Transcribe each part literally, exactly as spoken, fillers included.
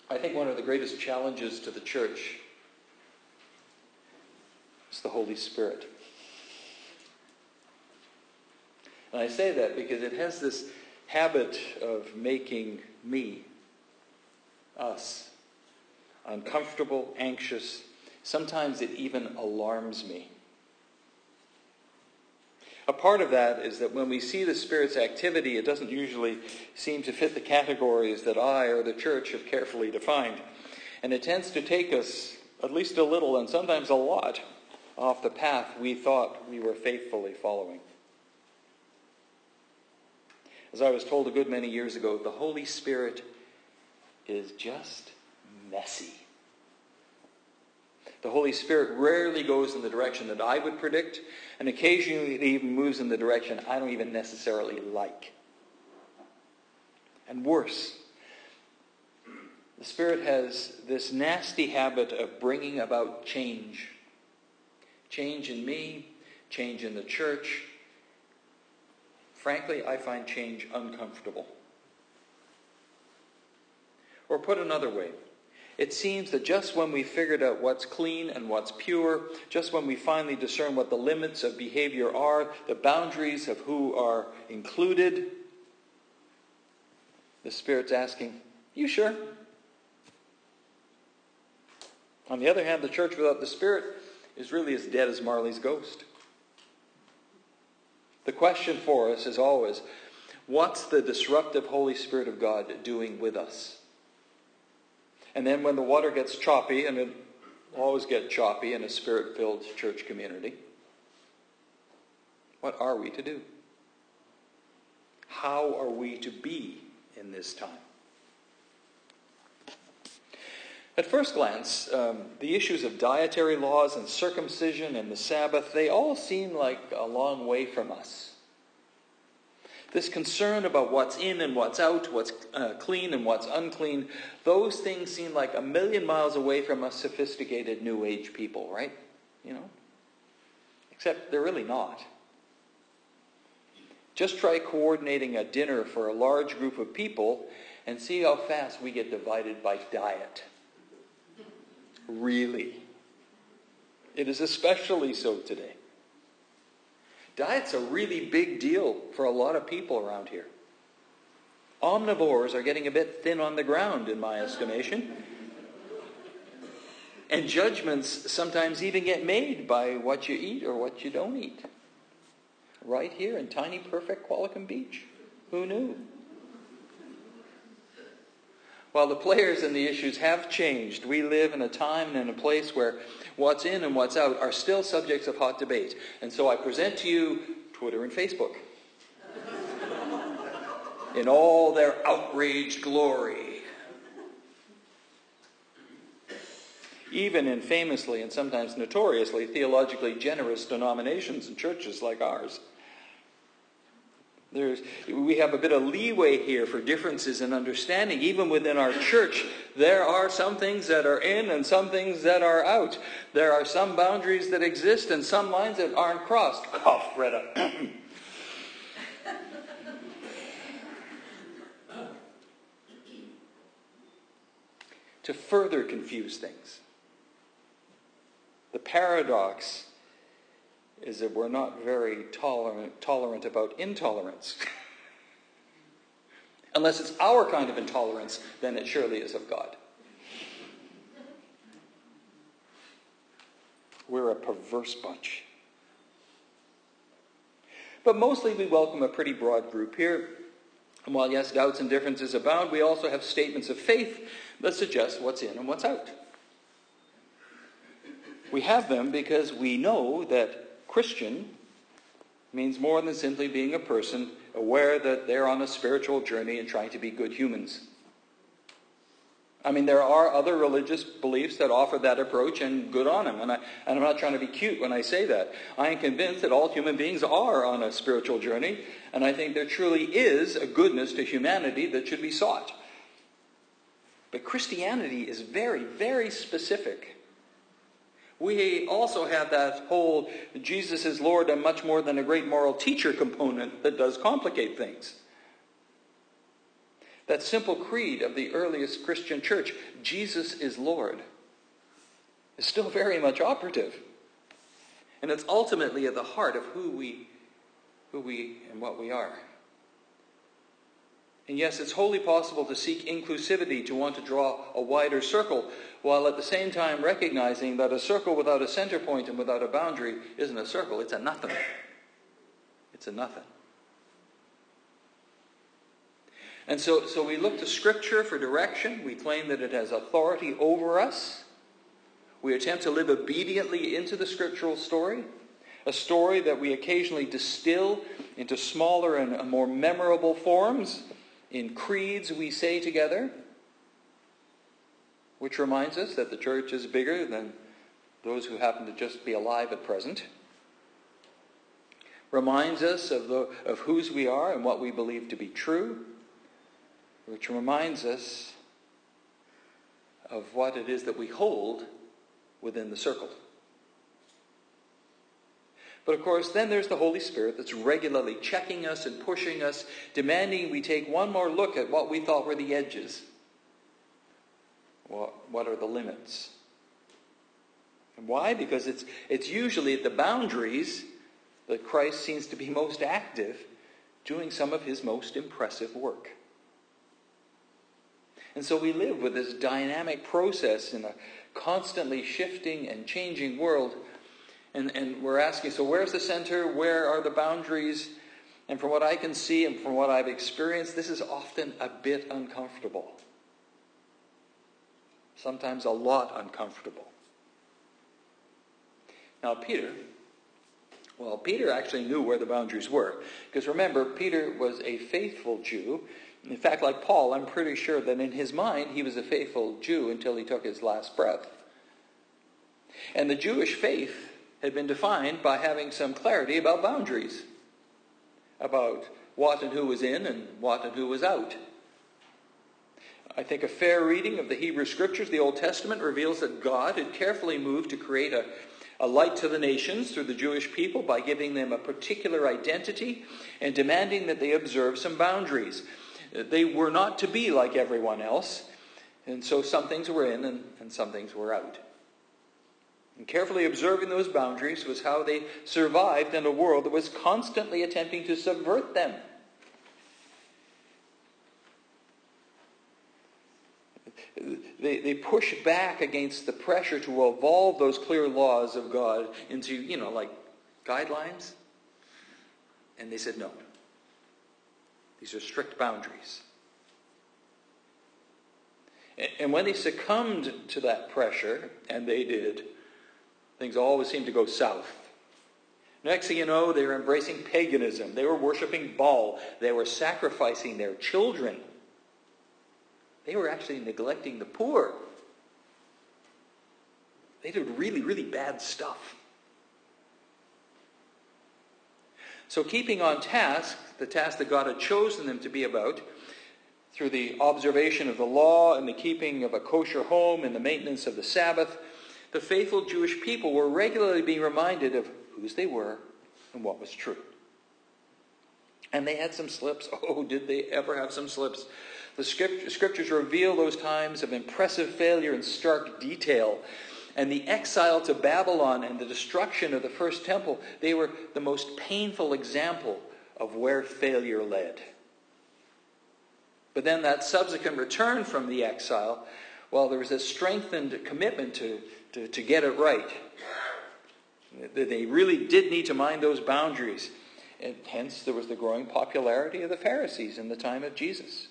I think one of the greatest challenges to the church is the Holy Spirit. And I say that because it has this habit of making me, us, uncomfortable, anxious. Sometimes it even alarms me. A part of that is that when we see the Spirit's activity, it doesn't usually seem to fit the categories that I or the church have carefully defined. And it tends to take us at least a little, and sometimes a lot, off the path we thought we were faithfully following. As I was told a good many years ago, the Holy Spirit is just messy. The Holy Spirit rarely goes in the direction that I would predict, and occasionally it even moves in the direction I don't even necessarily like. And worse, the Spirit has this nasty habit of bringing about change. Change in me, change in the church. Frankly, I find change uncomfortable. Or put another way, it seems that just when we figured out what's clean and what's pure, just when we finally discern what the limits of behavior are, the boundaries of who are included, the Spirit's asking, "You sure?" On the other hand, the church without the Spirit is really as dead as Marley's ghost. The question for us is always, what's the disruptive Holy Spirit of God doing with us? And then when the water gets choppy, and it will always get choppy in a Spirit-filled church community, what are we to do? How are we to be in this time? At first glance, um, the issues of dietary laws and circumcision and the Sabbath, they all seem like a long way from us. This concern about what's in and what's out, what's uh, clean and what's unclean, those things seem like a million miles away from us sophisticated New Age people, right? You know? Except they're really not. Just try coordinating a dinner for a large group of people and see how fast we get divided by diet. Really. It is especially so today. Diet's a really big deal for a lot of people around here. Omnivores are getting a bit thin on the ground, in my estimation. And judgments sometimes even get made by what you eat or what you don't eat. Right here in tiny, perfect Qualicum Beach. Who knew? While the players and the issues have changed, we live in a time and in a place where what's in and what's out are still subjects of hot debate. And so I present to you Twitter and Facebook in all their outraged glory. Even in famously and sometimes notoriously theologically generous denominations and churches like ours. There's, we have a bit of leeway here for differences in understanding. Even within our church, there are some things that are in and some things that are out. There are some boundaries that exist and some lines that aren't crossed. Cough, Greta. To further confuse things, the paradox is that we're not very tolerant, tolerant about intolerance. Unless it's our kind of intolerance, then it surely is of God. We're a perverse bunch. But mostly we welcome a pretty broad group here. And while, yes, doubts and differences abound, we also have statements of faith that suggest what's in and what's out. We have them because we know that Christian means more than simply being a person aware that they're on a spiritual journey and trying to be good humans. I mean, there are other religious beliefs that offer that approach, and good on them. And, I, and I'm not trying to be cute when I say that. I am convinced that all human beings are on a spiritual journey, and I think there truly is a goodness to humanity that should be sought. But Christianity is very, very specific. We also have that whole Jesus is Lord and much more than a great moral teacher component that does complicate things. That simple creed of the earliest Christian church, Jesus is Lord, is still very much operative. And it's ultimately at the heart of who we, who we and what we are. And yes, it's wholly possible to seek inclusivity, to want to draw a wider circle, while at the same time recognizing that a circle without a center point and without a boundary isn't a circle, it's a nothing. It's a nothing. And so, so we look to Scripture for direction. We claim that it has authority over us. We attempt to live obediently into the scriptural story, a story that we occasionally distill into smaller and more memorable forms in creeds we say together, which reminds us that the church is bigger than those who happen to just be alive at present. Reminds us of, the, of whose we are and what we believe to be true, which reminds us of what it is that we hold within the circle. But of course, then there's the Holy Spirit that's regularly checking us and pushing us, demanding we take one more look at what we thought were the edges. What, what are the limits? And why? Because it's, it's usually at the boundaries that Christ seems to be most active, doing some of his most impressive work. And so we live with this dynamic process in a constantly shifting and changing world. And, and we're asking, so where's the center? Where are the boundaries? And from what I can see and from what I've experienced, this is often a bit uncomfortable. Sometimes a lot uncomfortable. Now Peter, well, Peter actually knew where the boundaries were. Because remember, Peter was a faithful Jew. In fact, like Paul, I'm pretty sure that in his mind, he was a faithful Jew until he took his last breath. And the Jewish faith had been defined by having some clarity about boundaries, about what and who was in and what and who was out. I think a fair reading of the Hebrew Scriptures, the Old Testament, reveals that God had carefully moved to create a, a light to the nations through the Jewish people by giving them a particular identity and demanding that they observe some boundaries. They were not to be like everyone else, and so some things were in and, and some things were out. And carefully observing those boundaries was how they survived in a world that was constantly attempting to subvert them. They, they push back against the pressure to evolve those clear laws of God into, you know, like guidelines. And they said no. These are strict boundaries. And when they succumbed to that pressure, and they did, things always seemed to go south. Next thing you know, they were embracing paganism. They were worshiping Baal. They were sacrificing their children. They were actually neglecting the poor. They did really, really bad stuff. So keeping on task, the task that God had chosen them to be about, through the observation of the law and the keeping of a kosher home and the maintenance of the Sabbath, the faithful Jewish people were regularly being reminded of whose they were and what was true. And they had some slips. Oh, did they ever have some slips? The scriptures reveal those times of impressive failure in stark detail. And the exile to Babylon and the destruction of the first temple, they were the most painful example of where failure led. But then that subsequent return from the exile, well, there was a strengthened commitment to, to, to get it right. They really did need to mind those boundaries. And hence there was the growing popularity of the Pharisees in the time of Jesus.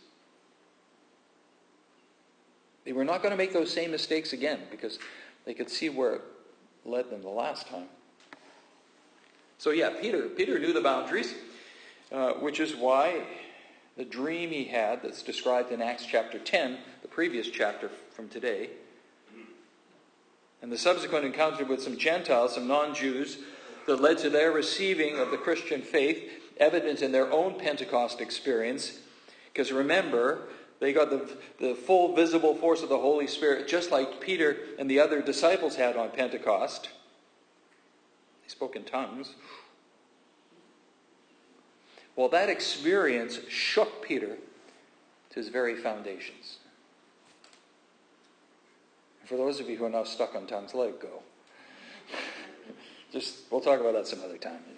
They were not going to make those same mistakes again because they could see where it led them the last time. So yeah, Peter, Peter knew the boundaries, uh, which is why the dream he had that's described in Acts chapter ten, the previous chapter from today, and the subsequent encounter with some Gentiles, some non-Jews, that led to their receiving of the Christian faith, evident in their own Pentecost experience. Because remember, they got the, the full visible force of the Holy Spirit, just like Peter and the other disciples had on Pentecost. They spoke in tongues. Well, that experience shook Peter to his very foundations. And for those of you who are now stuck on tongues, let it go. Just, we'll talk about that some other time.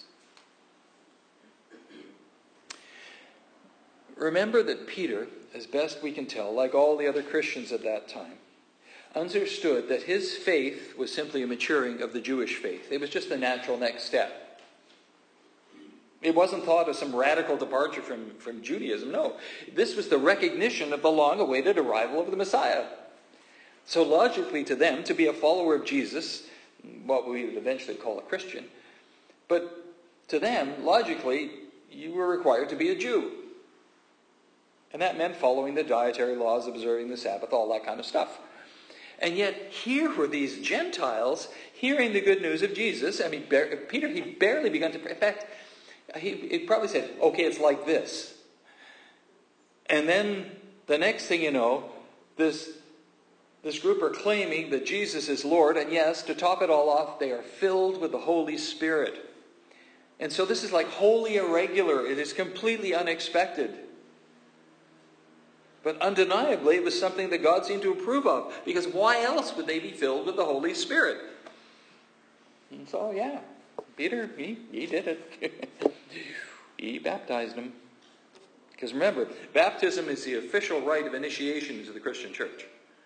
Remember that Peter, as best we can tell, like all the other Christians at that time, understood that his faith was simply a maturing of the Jewish faith. It was just the natural next step. It wasn't thought of some radical departure from, from Judaism. No, this was the recognition of the long-awaited arrival of the Messiah. So logically to them, to be a follower of Jesus, what we would eventually call a Christian, but to them, logically, you were required to be a Jew. And that meant following the dietary laws, observing the Sabbath, all that kind of stuff. And yet, here were these Gentiles hearing the good news of Jesus. I mean, Peter, he barely begun to pray. In fact, he, he probably said, okay, it's like this. And then, the next thing you know, this, this group are claiming that Jesus is Lord. And yes, to top it all off, they are filled with the Holy Spirit. And so this is like wholly irregular. It is completely unexpected. But undeniably, it was something that God seemed to approve of. Because why else would they be filled with the Holy Spirit? And so, yeah, Peter, he, he did it. He baptized them. Because remember, baptism is the official rite of initiation into the Christian church.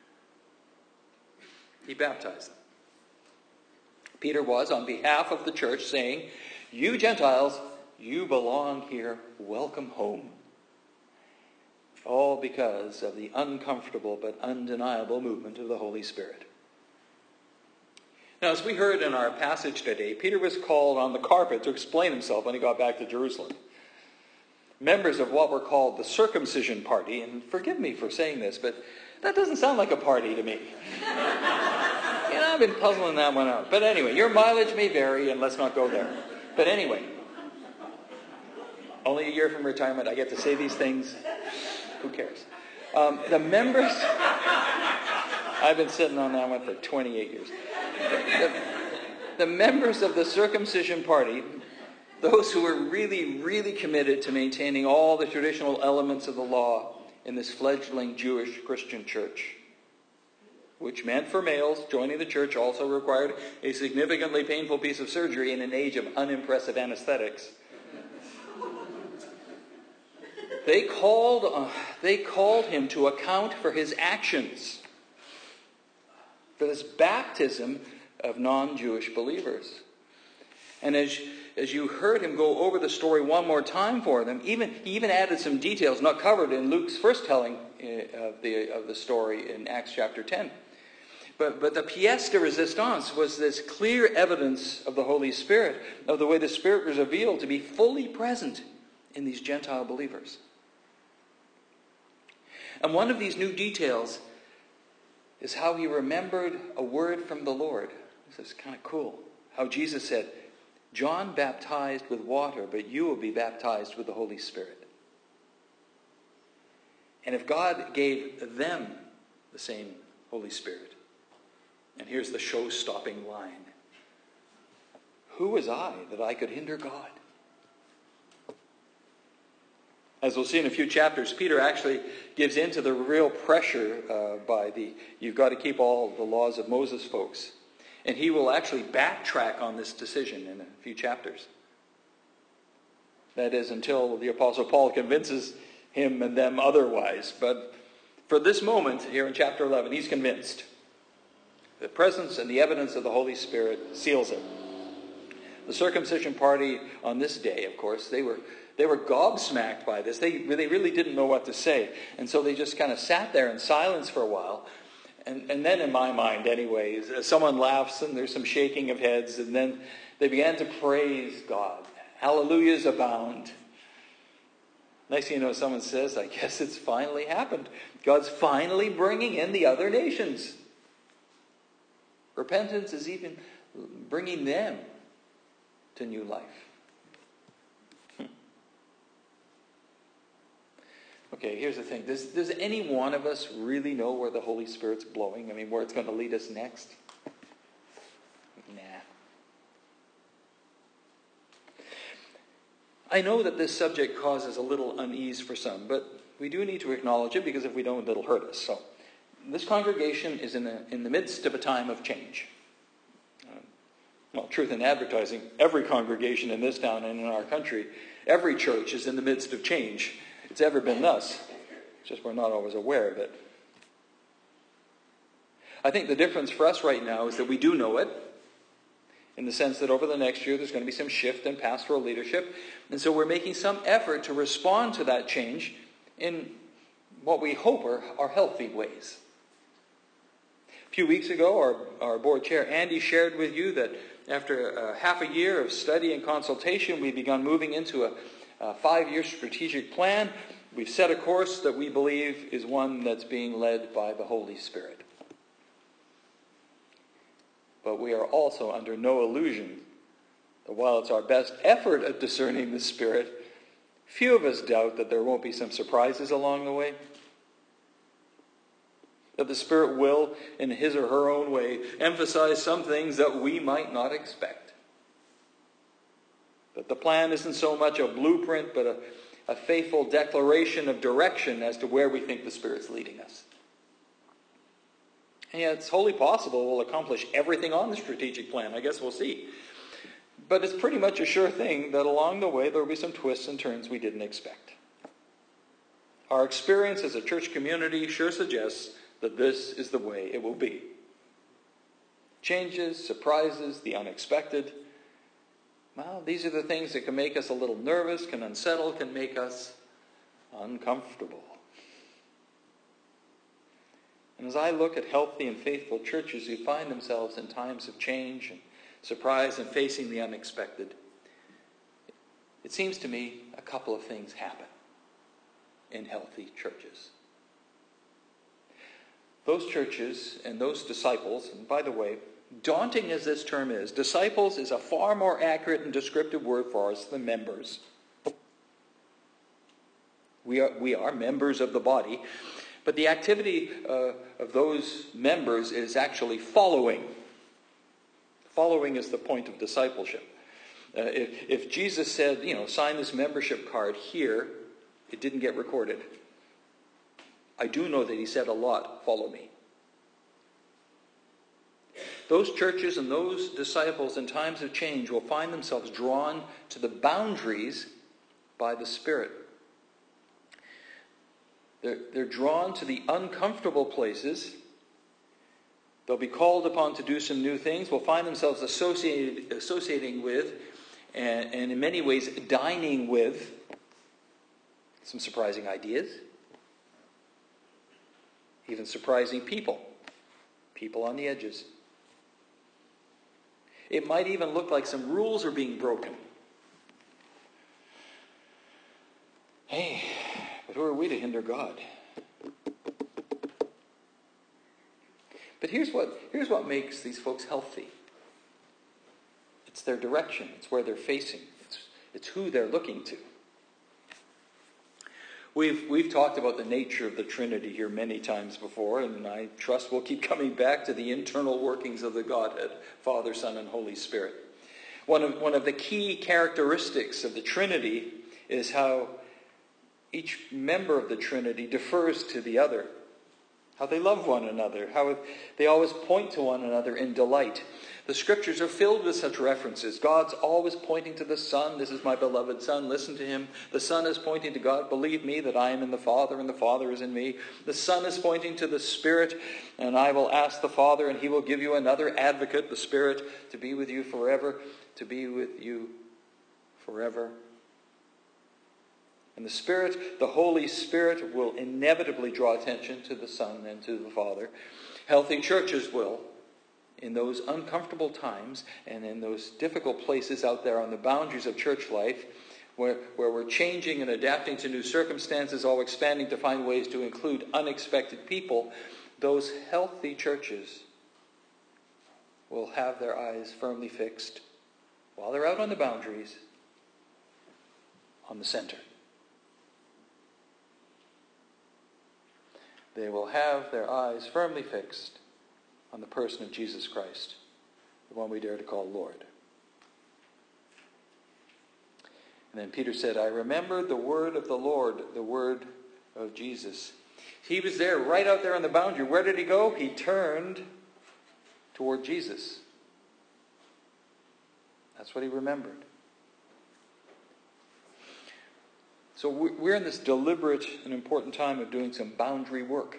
He baptized them. Peter was, on behalf of the church, saying, you Gentiles, you belong here. Welcome home. All because of the uncomfortable but undeniable movement of the Holy Spirit. Now, as we heard in our passage today, Peter was called on the carpet to explain himself when he got back to Jerusalem. Members of what were called the circumcision party, and forgive me for saying this, but that doesn't sound like a party to me. You know, I've been puzzling that one out. But anyway, your mileage may vary, and let's not go there. But anyway, only a year from retirement, I get to say these things. Who cares? Um, the members... I've been sitting on that one for twenty-eight years. The, the members of the circumcision party, those who were really, really committed to maintaining all the traditional elements of the law in this fledgling Jewish Christian church, which meant for males, joining the church also required a significantly painful piece of surgery in an age of unimpressive anesthetics. They called, uh, they called him to account for his actions, for this baptism of non-Jewish believers. And as, as you heard him go over the story one more time for them, even, he even added some details not covered in Luke's first telling of the, of the story in Acts chapter ten. But, but the pièce de résistance was this clear evidence of the Holy Spirit, of the way the Spirit was revealed to be fully present in these Gentile believers. And one of these new details is how he remembered a word from the Lord. This is kind of cool. How Jesus said, John baptized with water, but you will be baptized with the Holy Spirit. And if God gave them the same Holy Spirit, and here's the show-stopping line, who was I that I could hinder God? As we'll see in a few chapters, Peter actually gives in to the real pressure uh, by the, you've got to keep all the laws of Moses folks. And he will actually backtrack on this decision in a few chapters. That is, until the Apostle Paul convinces him and them otherwise. But for this moment, here in chapter eleven, he's convinced. The presence and the evidence of the Holy Spirit seals it. The circumcision party on this day, of course, they were they were gobsmacked by this. They, they really didn't know what to say. And so they just kind of sat there in silence for a while. And, and then in my mind, anyways, someone laughs and there's some shaking of heads. And then they began to praise God. Hallelujahs abound. Next thing you know, someone says, I guess it's finally happened. God's finally bringing in the other nations. Repentance is even bringing them to new life. Okay, here's the thing. Does, does any one of us really know where the Holy Spirit's blowing? I mean, where it's going to lead us next? Nah. I know that this subject causes a little unease for some, but we do need to acknowledge it, because if we don't, it'll hurt us. So, this congregation is in the, in the midst of a time of change. Um, well, truth in advertising, every congregation in this town and in our country, every church is in the midst of change. It's ever been thus. It's just we're not always aware of it. I think the difference for us right now is that we do know it, in the sense that over the next year there's going to be some shift in pastoral leadership. And so we're making some effort to respond to that change in what we hope are, are healthy ways. A few weeks ago, our, our board chair, Andy, shared with you that after uh, half a year of study and consultation, we've begun moving into a, a five-year strategic plan. We've set a course that we believe is one that's being led by the Holy Spirit. But we are also under no illusion that while it's our best effort at discerning the Spirit, few of us doubt that there won't be some surprises along the way. That the Spirit will, in his or her own way, emphasize some things that we might not expect. That the plan isn't so much a blueprint, but a, a faithful declaration of direction as to where we think the Spirit's leading us. And yet it's wholly possible we'll accomplish everything on the strategic plan. I guess we'll see. But it's pretty much a sure thing that along the way there will be some twists and turns we didn't expect. Our experience as a church community sure suggests that this is the way it will be. Changes, surprises, the unexpected. Well, these are the things that can make us a little nervous, can unsettle, can make us uncomfortable. And as I look at healthy and faithful churches who find themselves in times of change and surprise and facing the unexpected, it seems to me a couple of things happen in healthy churches. Those churches and those disciples, and by the way, daunting as this term is, disciples is a far more accurate and descriptive word for us than members. We are, we are members of the body. But the activity uh, of those members is actually following. Following is the point of discipleship. Uh, if, if Jesus said, you know, sign this membership card here, it didn't get recorded. I do know that he said a lot, follow me. Those churches and those disciples in times of change will find themselves drawn to the boundaries by the Spirit. They're, they're drawn to the uncomfortable places. They'll be called upon to do some new things. Will find themselves associated, associating with, and, and in many ways dining with, some surprising ideas. Even surprising people. People on the edges. It might even look like some rules are being broken. Hey, but who are we to hinder God? But here's what, here's what makes these folks healthy. It's their direction. It's where they're facing. It's, it's who they're looking to. We've, we've talked about the nature of the Trinity here many times before, and I trust we'll keep coming back to the internal workings of the Godhead, Father, Son, and Holy Spirit. One of, one of the key characteristics of the Trinity is how each member of the Trinity defers to the other, how they love one another, how they always point to one another in delight. The Scriptures are filled with such references. God's always pointing to the Son. This is my beloved Son. Listen to him. The Son is pointing to God. Believe me that I am in the Father and the Father is in me. The Son is pointing to the Spirit. And I will ask the Father and he will give you another advocate, the Spirit, to be with you forever. To be with you forever. And the Spirit, the Holy Spirit, will inevitably draw attention to the Son and to the Father. Healthy churches will. In those uncomfortable times and in those difficult places out there on the boundaries of church life where, where we're changing and adapting to new circumstances, all expanding to find ways to include unexpected people, those healthy churches will have their eyes firmly fixed while they're out on the boundaries on the center. They will have their eyes firmly fixed on the person of Jesus Christ, the one we dare to call Lord. And then Peter said, I remembered the word of the Lord, the word of Jesus. He was there, right out there on the boundary. Where did he go? He turned toward Jesus. That's what he remembered. So we're in this deliberate and important time of doing some boundary work.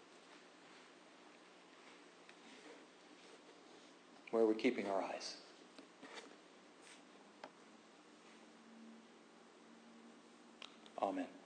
Where are we keeping our eyes? Amen.